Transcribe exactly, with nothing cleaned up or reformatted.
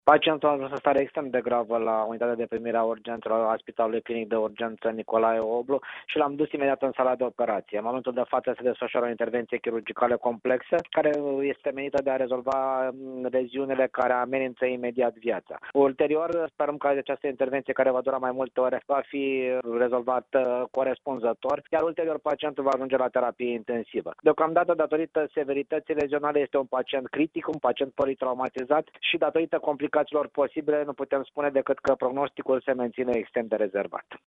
Pacientul a ajuns în stare extrem de gravă la unitatea de primire a urgențelor a Spitalului Clinic de Urgență Nicolae Oblu și l-am dus imediat în sala de operație. În momentul de față se desfășoară o intervenție chirurgicală complexă care este menită de a rezolva leziunile care amenință imediat viața. Ulterior, sperăm că această intervenție, care va dura mai multe ore, va fi rezolvată corespunzător, iar ulterior pacientul va ajunge la terapie intensivă. Deocamdată, datorită severității lezionale, este un pacient critic, un pacient politraumatizat și datorită complicațiilor posibile, nu putem spune decât că prognosticul se menține extrem de rezervat.